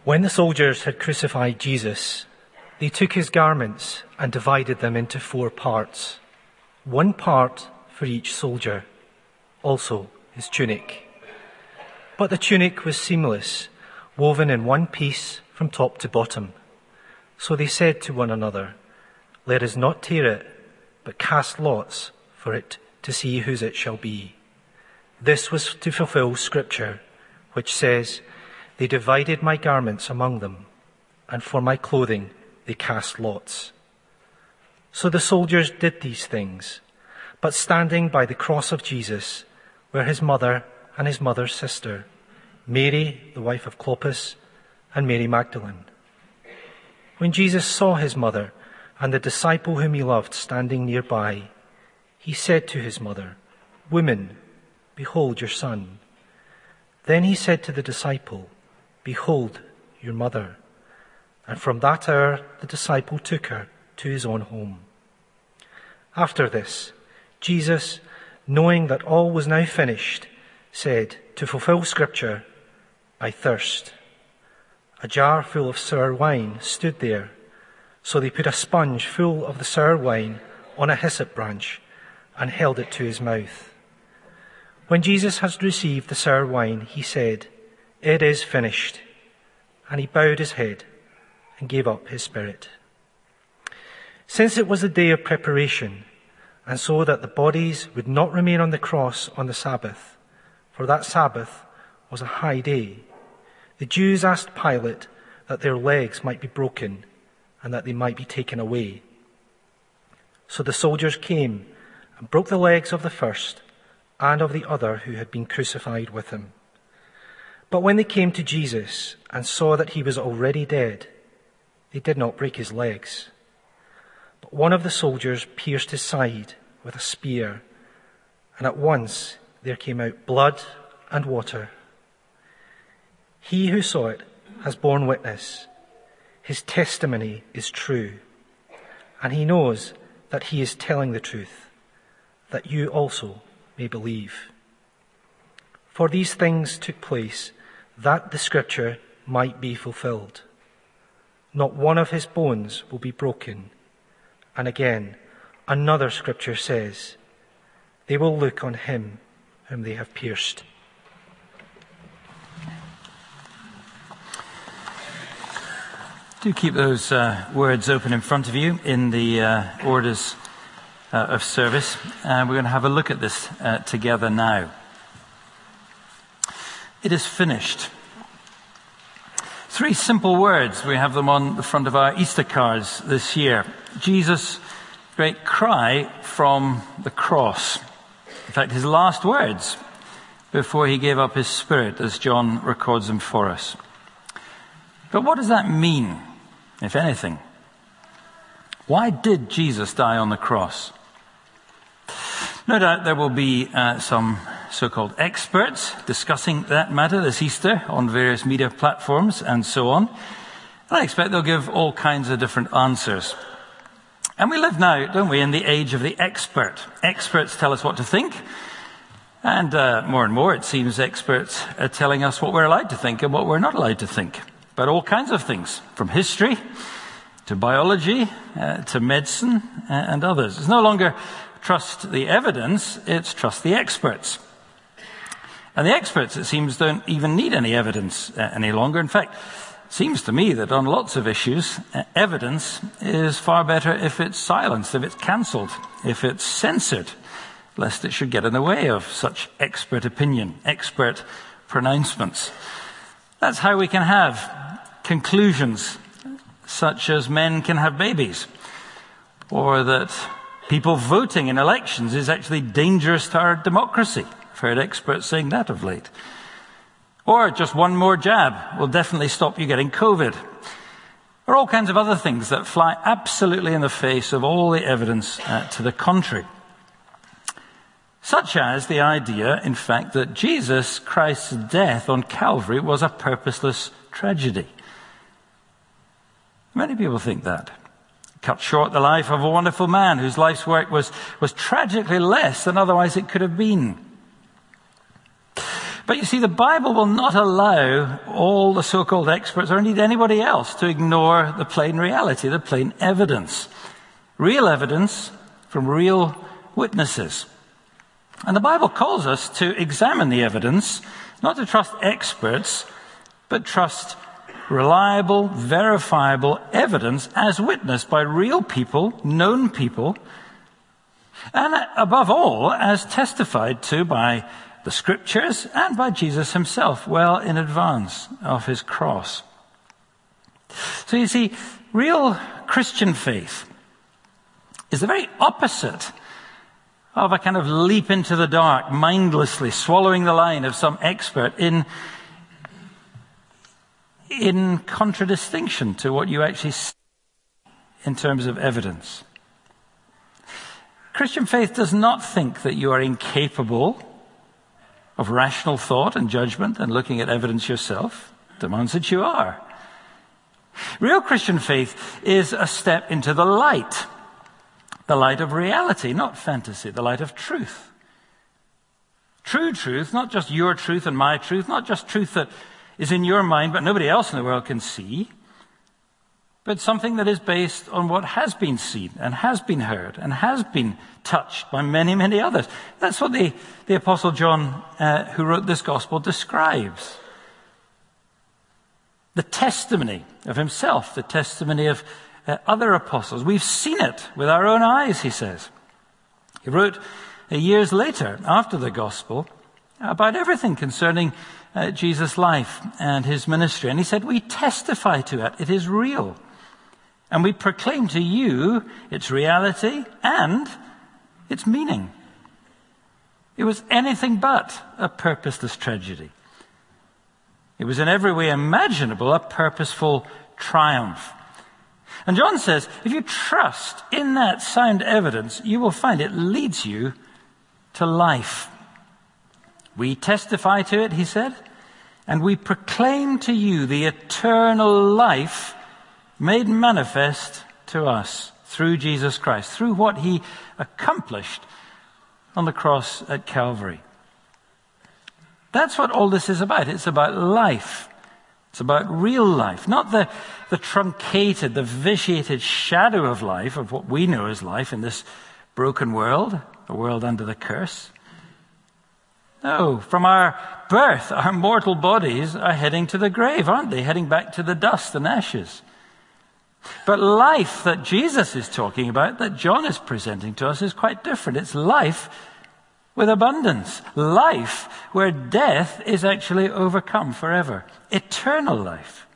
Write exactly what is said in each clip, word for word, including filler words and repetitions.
When the soldiers had crucified Jesus, they took his garments and divided them into four parts, one part for each soldier, also his tunic. But the tunic was seamless, woven in one piece from top to bottom. So they said to one another, "Let us not tear it, but cast lots for it to see whose it shall be." This was to fulfill Scripture, which says, "They divided my garments among them, and for my clothing they cast lots." So the soldiers did these things, but standing by the cross of Jesus were his mother and his mother's sister, Mary, the wife of Clopas, and Mary Magdalene. When Jesus saw his mother and the disciple whom he loved standing nearby, he said to his mother, "Woman, behold your son." Then he said to the disciple, "Behold your mother." And from that hour the disciple took her to his own home. After this, Jesus, knowing that all was now finished, said, to fulfill Scripture, "I thirst." A jar full of sour wine stood there, so they put a sponge full of the sour wine on a hyssop branch and held it to his mouth. When Jesus had received the sour wine, he said, "It is finished." And he bowed his head and gave up his spirit. Since it was the day of preparation, and so that the bodies would not remain on the cross on the Sabbath, for that Sabbath was a high day, the Jews asked Pilate that their legs might be broken and that they might be taken away. So the soldiers came and broke the legs of the first and of the other who had been crucified with him. But when they came to Jesus and saw that he was already dead, they did not break his legs. But one of the soldiers pierced his side with a spear, and at once there came out blood and water. He who saw it has borne witness. His testimony is true, and he knows that he is telling the truth, that you also may believe. For these things took place that the Scripture might be fulfilled. Not one of his bones will be broken. And again, another Scripture says, "They will look on him whom they have pierced." Do keep those uh, words open in front of you in the uh, orders uh, of service. Uh, we're going to have a look at this uh, together now. It is finished. Three simple words. We have them on the front of our Easter cards this year. Jesus' great cry from the cross. In fact, his last words before he gave up his spirit, as John records them for us. But what does that mean, if anything? Why did Jesus die on the cross? No doubt there will be uh, some so-called experts discussing that matter this Easter on various media platforms and so on. And I expect they'll give all kinds of different answers. And we live now, don't we, in the age of the expert. Experts tell us what to think. And uh, more and more, it seems, experts are telling us what we're allowed to think and what we're not allowed to think. About all kinds of things, from history to biology uh, to medicine uh, and others. It's no longer trust the evidence, it's trust the experts. And the experts, it seems, don't even need any evidence uh, any longer. In fact, it seems to me that on lots of issues, uh, evidence is far better if it's silenced, if it's cancelled, if it's censored, lest it should get in the way of such expert opinion, expert pronouncements. That's how we can have conclusions such as men can have babies, or that people voting in elections is actually dangerous to our democracy. I've heard experts saying that of late. Or just one more jab will definitely stop you getting COVID. Or all kinds of other things that fly absolutely in the face of all the evidence uh, to the contrary. Such as the idea, in fact, that Jesus Christ's death on Calvary was a purposeless tragedy. Many people think that. Cut short the life of a wonderful man whose life's work was, was tragically less than otherwise it could have been. But you see, the Bible will not allow all the so-called experts or indeed anybody else to ignore the plain reality, the plain evidence. Real evidence from real witnesses. And the Bible calls us to examine the evidence, not to trust experts, but trust reliable, verifiable evidence as witnessed by real people, known people, and above all, as testified to by the Scriptures and by Jesus himself well in advance of his cross. So you see, real Christian faith is the very opposite of a kind of leap into the dark, mindlessly swallowing the line of some expert in, in contradistinction to what you actually see in terms of evidence. Christian faith does not think that you are incapable of rational thought and judgment and looking at evidence yourself. It demands that you are. Real Christian faith is a step into the light. The light of reality, not fantasy, the light of truth. True truth, not just your truth and my truth, not just truth that is in your mind but nobody else in the world can see, but something that is based on what has been seen and has been heard and has been touched by many, many others. That's what the, the Apostle John, uh, who wrote this gospel, describes. The testimony of himself, the testimony of uh, other apostles. We've seen it with our own eyes, he says. He wrote uh, years later, after the gospel, about everything concerning uh, Jesus' life and his ministry. And he said, we testify to it. It is real. And we proclaim to you its reality and its meaning. It was anything but a purposeless tragedy. It was in every way imaginable a purposeful triumph. And John says, if you trust in that sound evidence, you will find it leads you to life. We testify to it, he said, and we proclaim to you the eternal life made manifest to us through Jesus Christ, through what he accomplished on the cross at Calvary. That's what all this is about. It's about life. It's about real life, not the, the truncated, the vitiated shadow of life, of what we know as life in this broken world, a world under the curse. No, from our birth, our mortal bodies are heading to the grave, aren't they? Heading back to the dust and ashes. But life that Jesus is talking about, that John is presenting to us, is quite different. It's life with abundance. Life where death is actually overcome forever. Eternal life.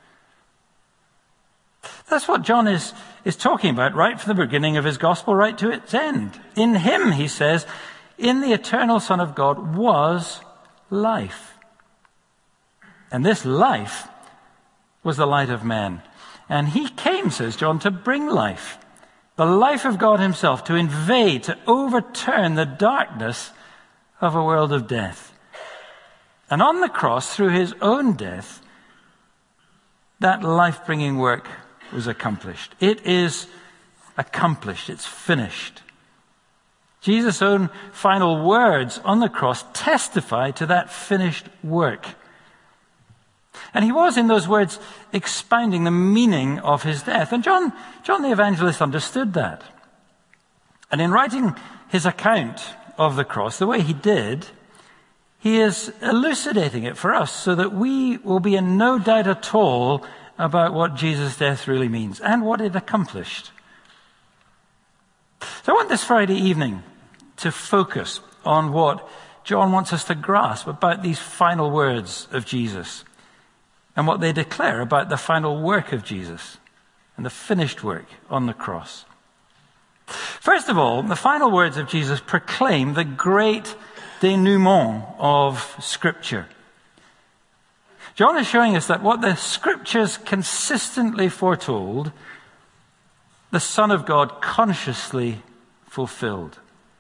That's what John is, is talking about right from the beginning of his gospel right to its end. In him, he says, in the eternal Son of God was life. And this life was the light of man. And he came, says John, to bring life. The life of God himself, to invade, to overturn the darkness of a world of death. And on the cross, through his own death, that life-bringing work was accomplished. It is accomplished. It's finished. Jesus' own final words on the cross testify to that finished work. And he was, in those words, expounding the meaning of his death. And John, John the Evangelist understood that. And in writing his account of the cross, the way he did, he is elucidating it for us so that we will be in no doubt at all about what Jesus' death really means and what it accomplished. So I want this Friday evening to focus on what John wants us to grasp about these final words of Jesus and what they declare about the final work of Jesus and the finished work on the cross. First of all, the final words of Jesus proclaim the great denouement of Scripture. John is showing us that what the Scriptures consistently foretold, the Son of God consciously fulfilled.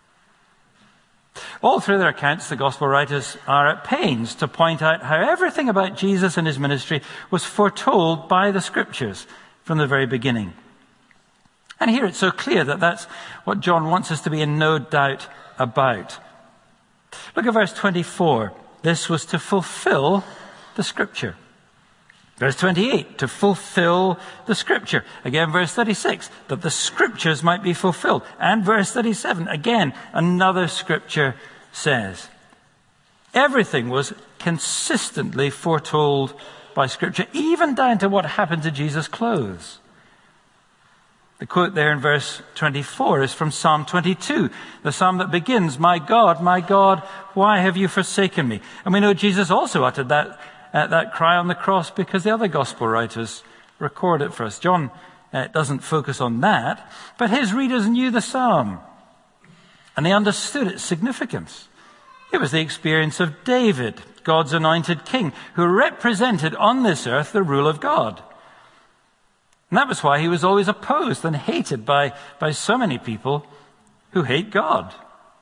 All through their accounts, the Gospel writers are at pains to point out how everything about Jesus and his ministry was foretold by the Scriptures from the very beginning. And here it's so clear that that's what John wants us to be in no doubt about. Look at verse twenty-four this was to fulfill the Scripture. Verse twenty-eight, to fulfill the Scripture. Again, verse thirty-six, that the Scriptures might be fulfilled. And verse thirty-seven, again, another Scripture says. Everything was consistently foretold by Scripture, even down to what happened to Jesus' clothes. The quote there in verse twenty-four is from Psalm twenty-two, the psalm that begins, "My God, my God, why have you forsaken me?" And we know Jesus also uttered that uh, that cry on the cross because the other gospel writers record it for us. John uh, doesn't focus on that, but his readers knew the psalm and they understood its significance. It was the experience of David, God's anointed king, who represented on this earth the rule of God. And that was why he was always opposed and hated by, by so many people who hate God.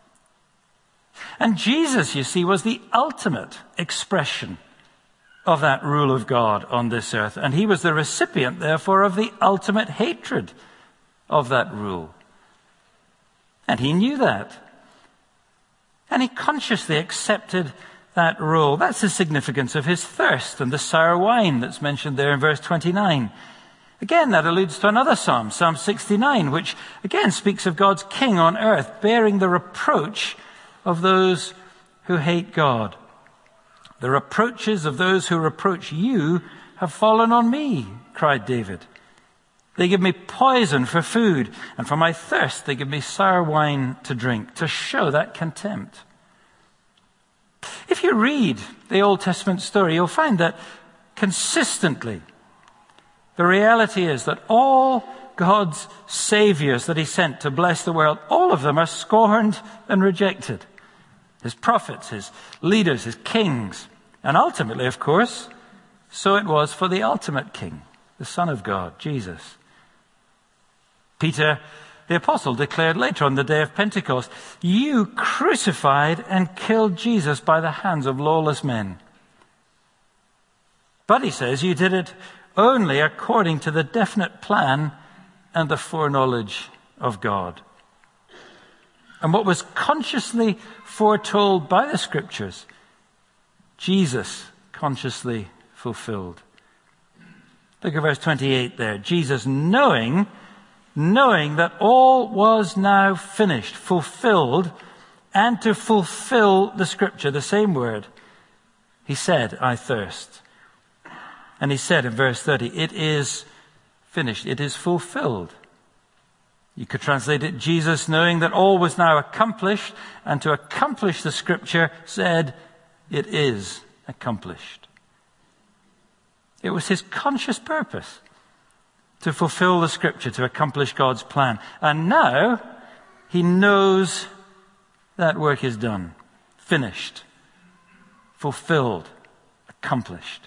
And Jesus, you see, was the ultimate expression of that rule of God on this earth. And he was the recipient, therefore, of the ultimate hatred of that rule. And he knew that. And he consciously accepted that rule. That's the significance of his thirst and the sour wine that's mentioned there in verse twenty-nine. Again, that alludes to another psalm, Psalm sixty-nine, which again speaks of God's king on earth, bearing the reproach of those who hate God. "The reproaches of those who reproach you have fallen on me," cried David. "They give me poison for food, and for my thirst they give me sour wine to drink," to show that contempt. If you read the Old Testament story, you'll find that consistently the reality is that all God's saviors that he sent to bless the world, all of them are scorned and rejected. His prophets, his leaders, his kings. And ultimately, of course, so it was for the ultimate king, the Son of God, Jesus. Peter, the apostle, declared later on the day of Pentecost, "You crucified and killed Jesus by the hands of lawless men. But," he says, "you did it only according to the definite plan and the foreknowledge of God." And what was consciously foretold by the Scriptures, Jesus consciously fulfilled. Look at verse twenty-eight there. Jesus, knowing, knowing that all was now finished, fulfilled, and to fulfill the Scripture, the same word, he said, "I thirst." And he said in verse thirty, "It is finished, it is fulfilled." You could translate it, Jesus, knowing that all was now accomplished, and to accomplish the Scripture, said, "It is accomplished." It was his conscious purpose to fulfill the Scripture, to accomplish God's plan. And now he knows that work is done, finished, fulfilled, accomplished.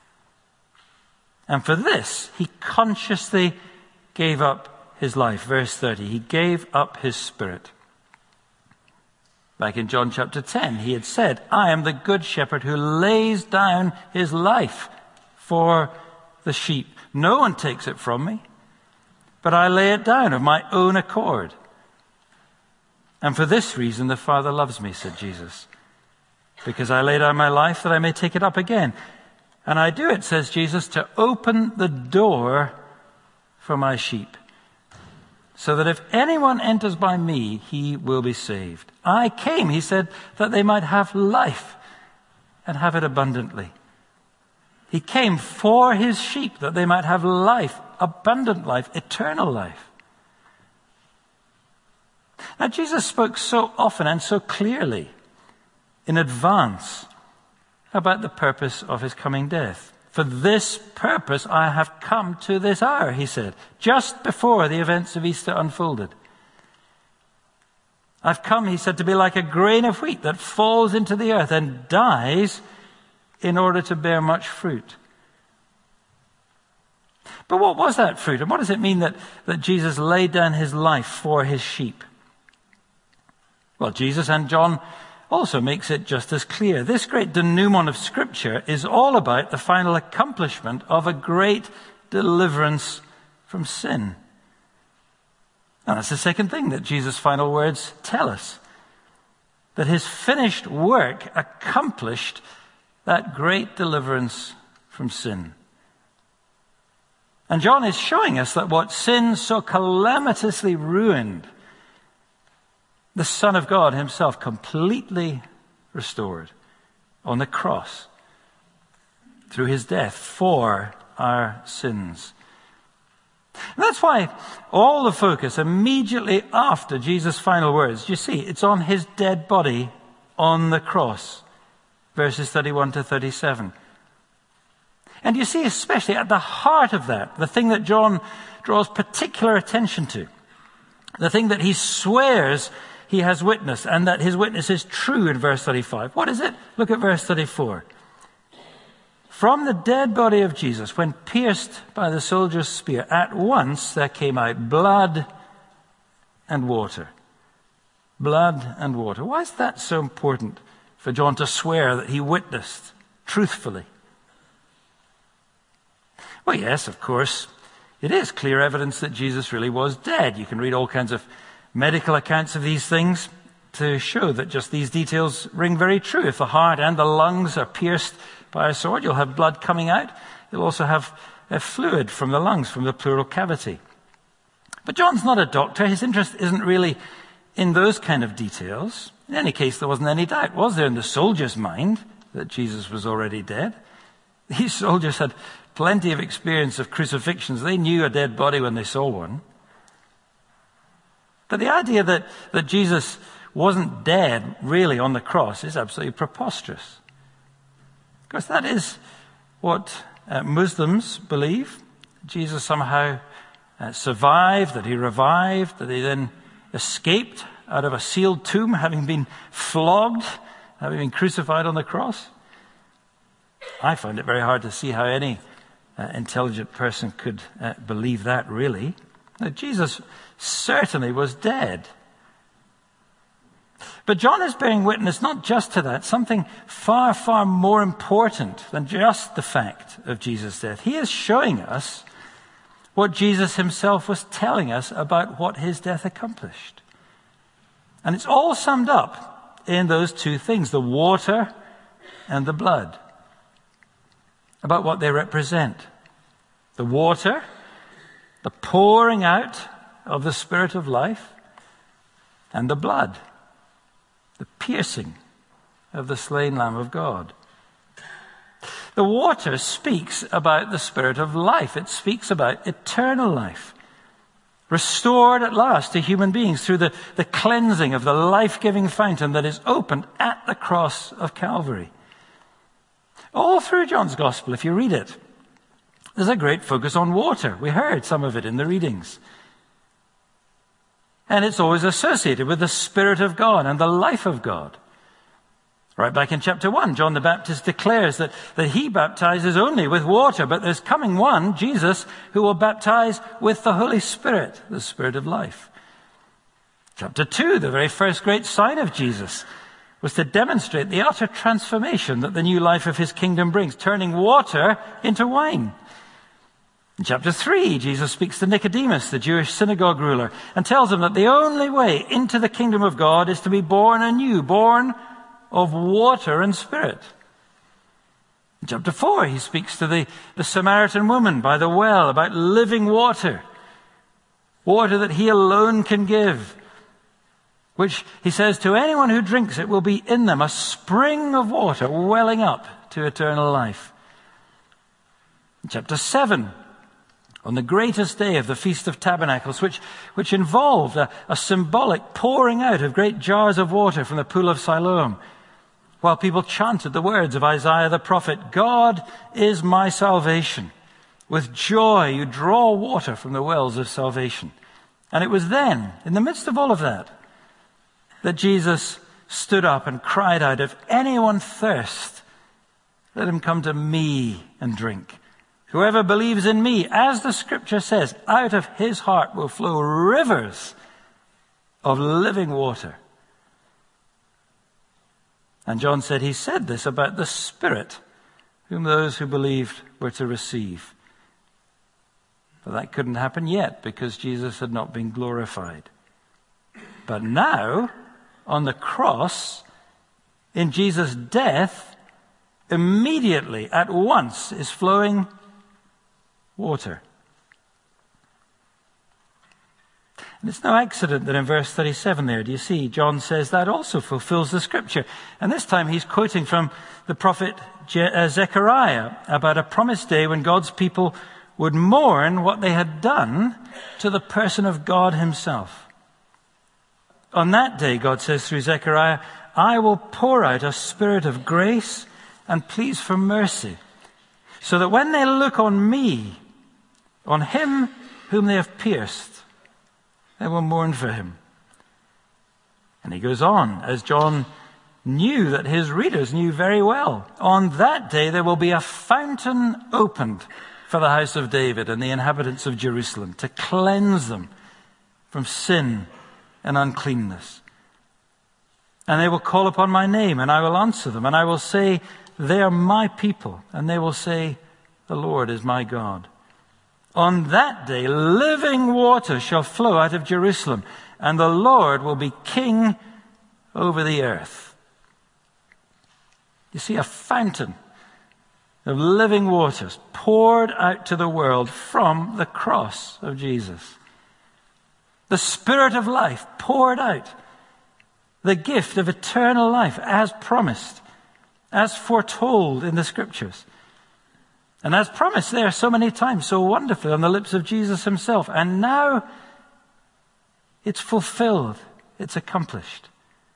And for this, he consciously gave up his life. Verse thirty, he gave up his spirit. Back in John chapter ten, he had said, "I am the good shepherd who lays down his life for the sheep. No one takes it from me, but I lay it down of my own accord. And for this reason the Father loves me," said Jesus, "because I lay down my life that I may take it up again. And I do it," says Jesus, "to open the door for my sheep, so that if anyone enters by me, he will be saved. I came," he said, "that they might have life and have it abundantly." He came for his sheep, that they might have life, abundant life, eternal life. Now, Jesus spoke so often and so clearly in advance about the purpose of his coming death. "For this purpose I have come to this hour," he said, just before the events of Easter unfolded. "I've come," he said, "to be like a grain of wheat that falls into the earth and dies in order to bear much fruit." But what was that fruit? And what does it mean that, that Jesus laid down his life for his sheep? Well, Jesus and John also makes it just as clear. This great denouement of Scripture is all about the final accomplishment of a great deliverance from sin. And that's the second thing that Jesus' final words tell us. that his finished work accomplished that great deliverance from sin. And John is showing us that what sin so calamitously ruined, the Son of God himself completely restored on the cross through his death for our sins. And that's why all the focus immediately after Jesus' final words, you see, it's on his dead body on the cross, verses thirty-one to thirty-seven. And you see, especially at the heart of that, the thing that John draws particular attention to, the thing that he swears he has witnessed, and that his witness is true in verse thirty-five. What is it? Look at verse thirty-four. From the dead body of Jesus, when pierced by the soldier's spear, at once there came out blood and water. Blood and water. Why is that so important for John to swear that he witnessed truthfully? Well, yes, of course, it is clear evidence that Jesus really was dead. You can read all kinds of medical accounts of these things to show that just these details ring very true. If the heart and the lungs are pierced by a sword, you'll have blood coming out. You'll also have a fluid from the lungs, from the pleural cavity. But John's not a doctor. His interest isn't really in those kind of details. In any case, there wasn't any doubt, was there, in the soldier's mind that Jesus was already dead? These soldiers had plenty of experience of crucifixions. They knew a dead body when they saw one. But the idea that, that Jesus wasn't dead really on the cross is absolutely preposterous. Because that is what uh, Muslims believe. Jesus somehow uh, survived, that he revived, that he then escaped out of a sealed tomb, having been flogged, having been crucified on the cross. I find it very hard to see how any uh, intelligent person could uh, believe that, really. Now, Jesus certainly was dead. But John is bearing witness not just to that, something far, far more important than just the fact of Jesus' death. He is showing us what Jesus himself was telling us about what his death accomplished. And it's all summed up in those two things, the water and the blood, about what they represent. The water, the pouring out of the Spirit of life, and the blood, the piercing of the slain Lamb of God. The water speaks about the Spirit of life. It speaks about eternal life, restored at last to human beings through the, the cleansing of the life-giving fountain that is opened at the cross of Calvary. All through John's Gospel, if you read it, there's a great focus on water. We heard some of it in the readings. And it's always associated with the Spirit of God and the life of God. Right back in chapter one, John the Baptist declares that, that he baptizes only with water, but there's coming one, Jesus, who will baptize with the Holy Spirit, the Spirit of life. Chapter two, the very first great sign of Jesus was to demonstrate the utter transformation that the new life of his kingdom brings, turning water into wine. In chapter three, Jesus speaks to Nicodemus, the Jewish synagogue ruler, and tells him that the only way into the kingdom of God is to be born anew, born of water and spirit. In chapter four, he speaks to the, the Samaritan woman by the well about living water, water that he alone can give, which he says to anyone who drinks it will be in them a spring of water welling up to eternal life. In chapter seven, on the greatest day of the Feast of Tabernacles, which, which involved a, a symbolic pouring out of great jars of water from the pool of Siloam, while people chanted the words of Isaiah the prophet, God is my salvation. With joy you draw water from the wells of salvation. And it was then, in the midst of all of that, that Jesus stood up and cried out, if anyone thirst, let him come to me and drink. Whoever believes in me, as the scripture says, out of his heart will flow rivers of living water. And John said he said this about the Spirit, whom those who believed were to receive. But that couldn't happen yet because Jesus had not been glorified. But now on the cross, in Jesus' death, immediately, at once, is flowing water. And it's no accident that in verse thirty-seven there, do you see, John says that also fulfills the scripture. And this time he's quoting from the prophet Je- uh, Zechariah about a promised day when God's people would mourn what they had done to the person of God himself. On that day, God says through Zechariah, I will pour out a spirit of grace and pleas for mercy, so that when they look on me, on him whom they have pierced, they will mourn for him. And he goes on, as John knew that his readers knew very well. On that day there will be a fountain opened for the house of David and the inhabitants of Jerusalem, to cleanse them from sin and uncleanness. And they will call upon my name, and I will answer them, and I will say, they are my people, and they will say, the Lord is my God. On that day, living water shall flow out of Jerusalem, and the Lord will be king over the earth. You see, a fountain of living waters poured out to the world from the cross of Jesus. The Spirit of life poured out. The gift of eternal life as promised, as foretold in the scriptures. And as promised there so many times, so wonderfully on the lips of Jesus himself. And now it's fulfilled. It's accomplished.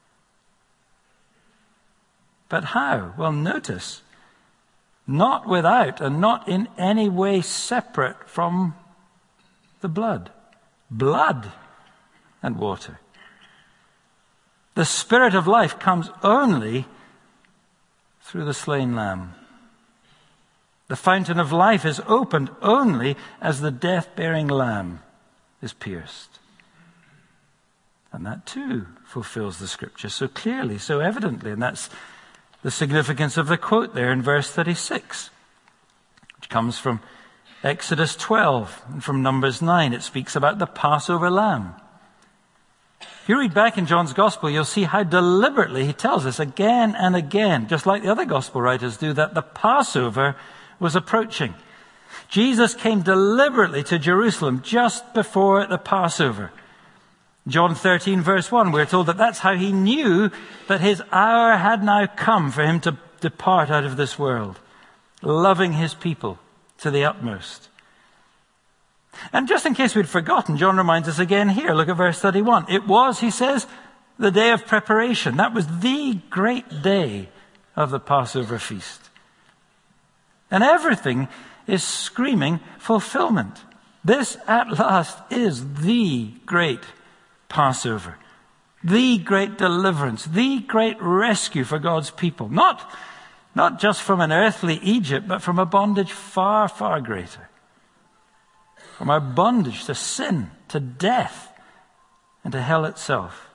But how? Well, notice, not without and not in any way separate from the blood. Blood and water. The Spirit of life comes only through the slain lamb. The fountain of life is opened only as the death-bearing lamb is pierced. And that too fulfills the scripture so clearly, so evidently. And that's the significance of the quote there in verse thirty-six, which comes from Exodus twelve and from Numbers nine. It speaks about the Passover lamb. If you read back in John's Gospel, you'll see how deliberately he tells us again and again, just like the other Gospel writers do, that the Passover was approaching. Jesus came deliberately to Jerusalem just before the Passover. John thirteen verse one, we're told that that's how he knew that his hour had now come for him to depart out of this world, loving his people to the utmost. And just in case we'd forgotten, John reminds us again here. Look at verse thirty-one. It was, he says, the day of preparation. That was the great day of the Passover feast. And everything is screaming fulfillment. This at last is the great Passover. The great deliverance. The great rescue for God's people. Not, not just from an earthly Egypt, but from a bondage far, far greater. From our bondage to sin, to death, and to hell itself.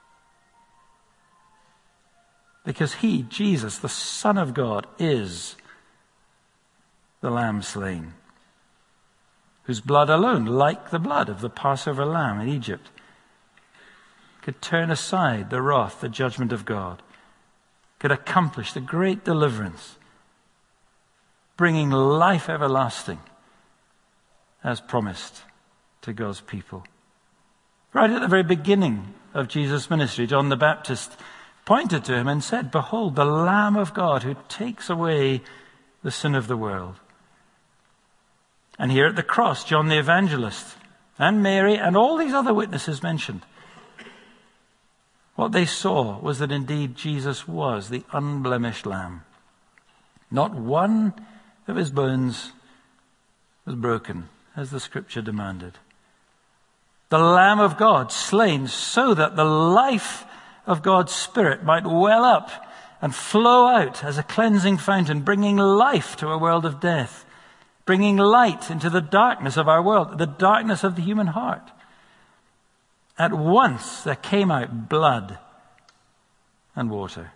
Because he, Jesus, the Son of God, is the Lamb slain, whose blood alone, like the blood of the Passover lamb in Egypt, could turn aside the wrath, the judgment of God, could accomplish the great deliverance, bringing life everlasting, as promised to God's people. Right at the very beginning of Jesus' ministry, John the Baptist pointed to him and said, behold, the Lamb of God who takes away the sin of the world. And here at the cross, John the Evangelist and Mary and all these other witnesses mentioned, what they saw was that indeed Jesus was the unblemished Lamb. Not one of his bones was broken, as the scripture demanded. The Lamb of God slain so that the life of God's Spirit might well up and flow out as a cleansing fountain, bringing life to a world of death, bringing light into the darkness of our world, the darkness of the human heart. At once there came out blood and water.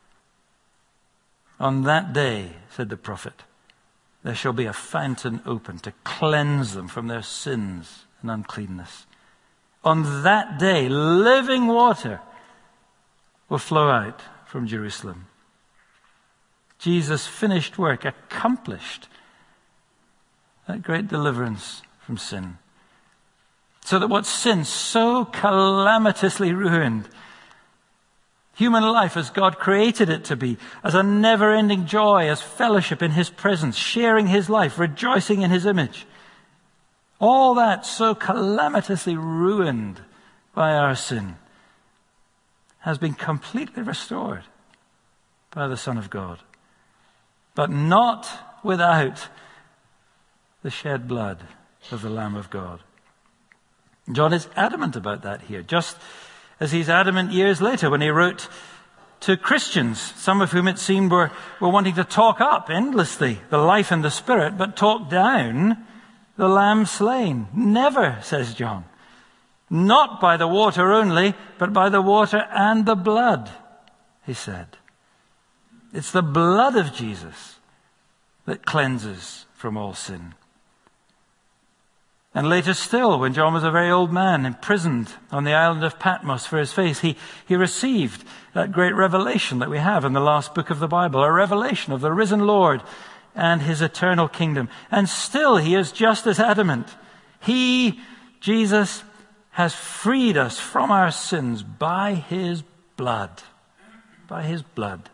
On that day, said the prophet, there shall be a fountain opened to cleanse them from their sins and uncleanness. On that day, living water will flow out from Jerusalem. Jesus' finished work accomplished that great deliverance from sin. So that what sin so calamitously ruined, human life as God created it to be, as a never-ending joy, as fellowship in his presence, sharing his life, rejoicing in his image, all that so calamitously ruined by our sin has been completely restored by the Son of God. But not without the shed blood of the Lamb of God. John is adamant about that here, just as he's adamant years later when he wrote to Christians, some of whom it seemed were, were wanting to talk up endlessly the life and the Spirit, but talk down the Lamb slain. Never, says John, not by the water only, but by the water and the blood, he said. It's the blood of Jesus that cleanses from all sin. And later still, when John was a very old man, imprisoned on the island of Patmos for his faith, he, he received that great revelation that we have in the last book of the Bible, a revelation of the risen Lord and his eternal kingdom. And still he is just as adamant. He, Jesus, has freed us from our sins by his blood. By his blood.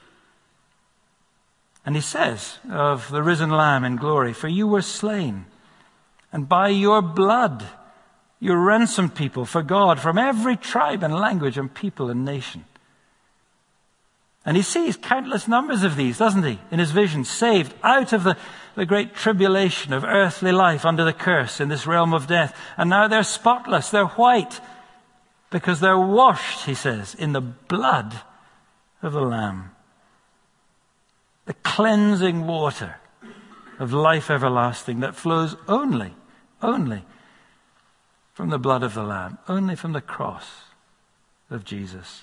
And he says of the risen Lamb in glory, "For you were slain, and by your blood you ransomed people for God from every tribe and language and people and nation." And he sees countless numbers of these, doesn't he, in his vision, saved out of the, the great tribulation of earthly life under the curse in this realm of death. And now they're spotless, they're white, because they're washed, he says, in the blood of the Lamb. The cleansing water of life everlasting that flows only, only from the blood of the Lamb, only from the cross of Jesus.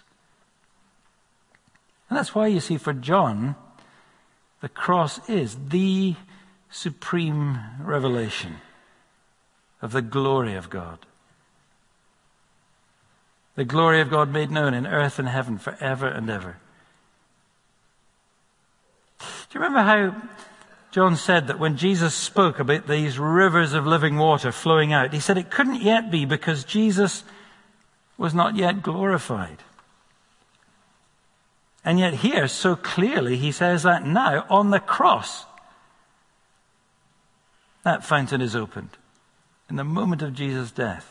And that's why, you see, for John, the cross is the supreme revelation of the glory of God. The glory of God made known in earth and heaven forever and ever. Do you remember how John said that when Jesus spoke about these rivers of living water flowing out, he said it couldn't yet be because Jesus was not yet glorified. And yet here, so clearly, he says that now on the cross, that fountain is opened in the moment of Jesus' death.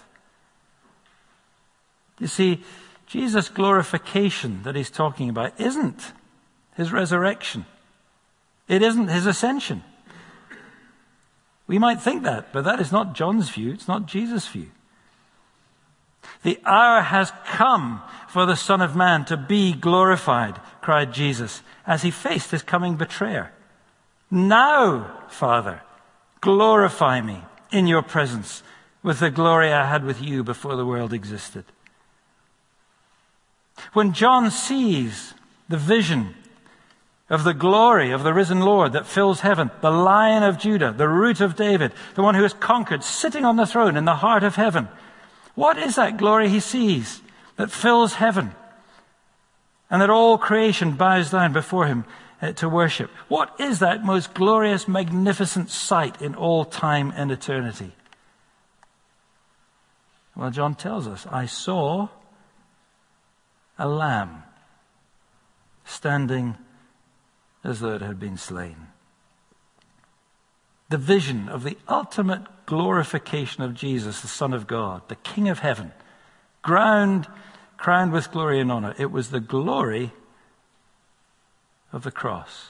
You see, Jesus' glorification that he's talking about isn't his resurrection. It isn't his ascension. We might think that, but that is not John's view. It's not Jesus' view. The hour has come for the Son of Man to be glorified, cried Jesus, as he faced his coming betrayer. Now, Father, glorify me in your presence with the glory I had with you before the world existed. When John sees the vision of the glory of the risen Lord that fills heaven, the Lion of Judah, the Root of David, the one who has conquered, sitting on the throne in the heart of heaven, what is that glory he sees that fills heaven and that all creation bows down before him uh, to worship? What is that most glorious, magnificent sight in all time and eternity? Well, John tells us, I saw a lamb standing as though it had been slain. The vision of the ultimate glorification of Jesus, the Son of God, the King of heaven, crowned, crowned with glory and honor. It was the glory of the cross.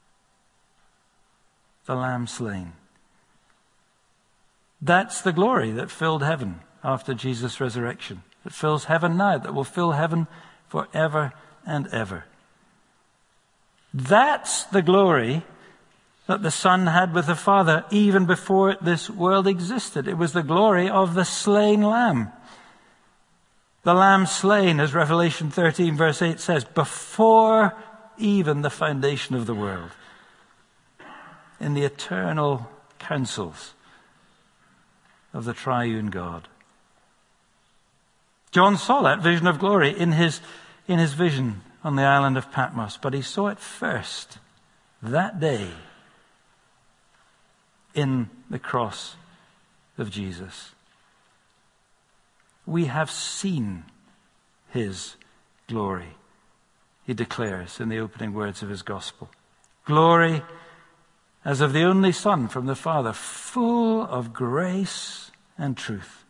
The Lamb slain. That's the glory that filled heaven after Jesus' resurrection. It fills heaven now, that will fill heaven forever and ever. That's the glory that the Son had with the Father even before this world existed. It was the glory of the slain Lamb. The Lamb slain, as Revelation thirteen verse eight says, before even the foundation of the world, in the eternal counsels of the triune God. John saw that vision of glory in his in his vision on the island of Patmos, but he saw it first that day in the cross of Jesus. We have seen his glory, he declares in the opening words of his gospel. Glory as of the only Son from the Father, full of grace and truth.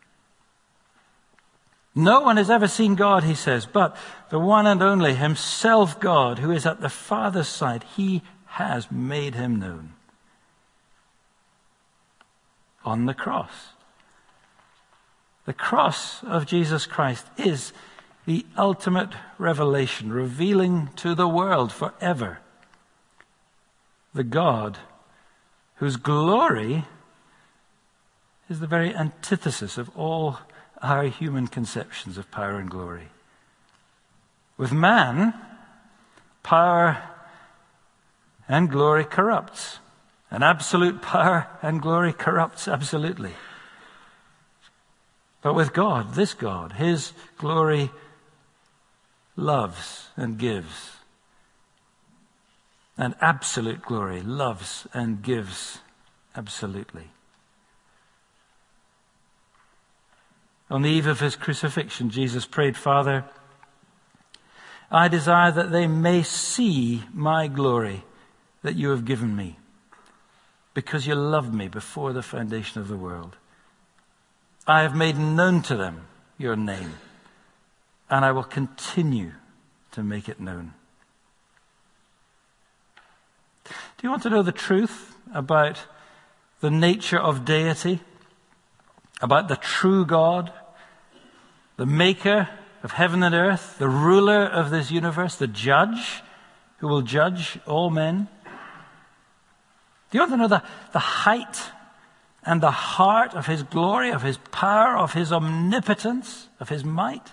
No one has ever seen God, he says, but the one and only, himself God, who is at the Father's side, he has made him known. On the cross. The cross of Jesus Christ is the ultimate revelation, revealing to the world forever the God whose glory is the very antithesis of all our human conceptions of power and glory. With man, power and glory corrupts. And absolute power and glory corrupts absolutely. But with God, this God, his glory loves and gives. And absolute glory loves and gives absolutely. On the eve of his crucifixion, Jesus prayed, Father, I desire that they may see my glory that you have given me, because you loved me before the foundation of the world. I have made known to them your name, and I will continue to make it known. Do you want to know the truth about the nature of deity, about the true God, the maker of heaven and earth, the ruler of this universe, the judge who will judge all men? Do you want to know the, the height and the heart of his glory, of his power, of his omnipotence, of his might?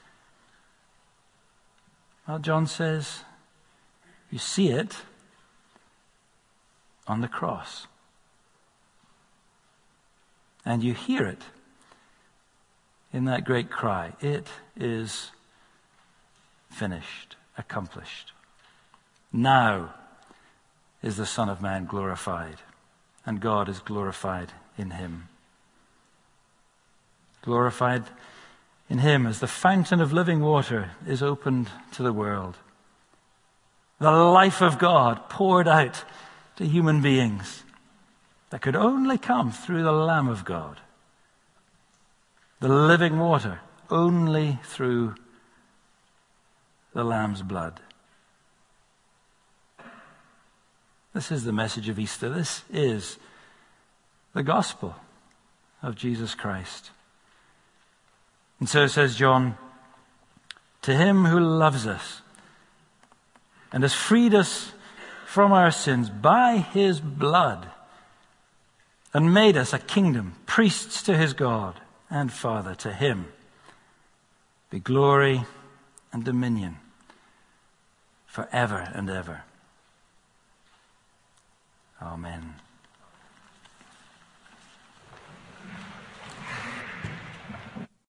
Well, John says, you see it on the cross. And you hear it in that great cry. It is finished, accomplished. Now is the Son of Man glorified, and God is glorified in him. Glorified in him as the fountain of living water is opened to the world. The life of God poured out to human beings that could only come through the Lamb of God. The living water only through the Lamb's blood. This is the message of Easter. This is the gospel of Jesus Christ. And so says John, to him who loves us and has freed us from our sins by his blood and made us a kingdom, priests to his God and Father, to him be glory and dominion forever and ever. Amen.